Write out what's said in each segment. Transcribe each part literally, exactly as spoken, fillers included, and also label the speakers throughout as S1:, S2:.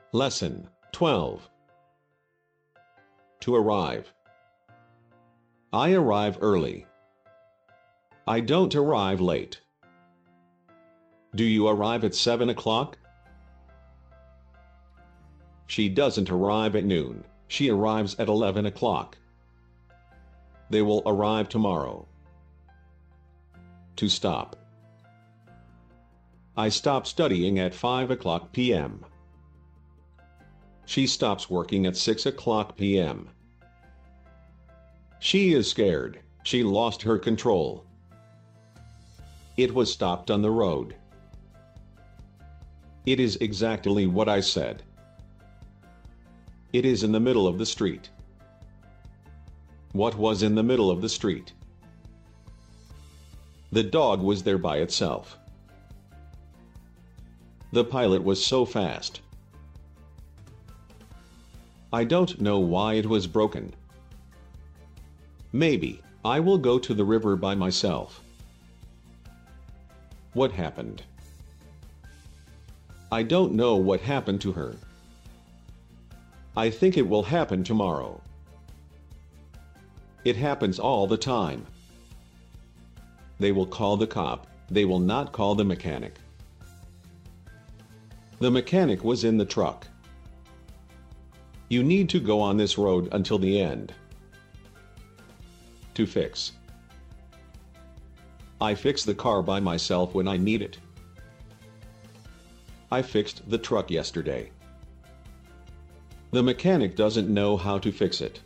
S1: Lesson twelve. To arrive. I arrive early. I don't arrive late. Do you arrive at seven o'clock? She doesn't arrive at noon. She arrives at eleven o'clock. They will arrive tomorrow. To stop. I stop studying at five o'clock p m She stops working at six o'clock p m She is scared. She lost her control. It was stopped on the road. It is exactly what I said. It is in the middle of the street. What was in the middle of the street? The dog was there by itself. The pilot was so fast. I don't know why it was broken. Maybe I will go to the river by myself. What happened? I don't know what happened to her. I think it will happen tomorrow. It happens all the time. They will call the cop. They will not call the mechanic. The mechanic was in the truck. You need to go on this road until the end. To fix. I fix the car by myself when I need it. I fixed the truck yesterday. The mechanic doesn't know how to fix it.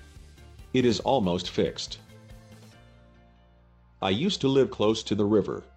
S1: It is almost fixed. I used to live close to the river.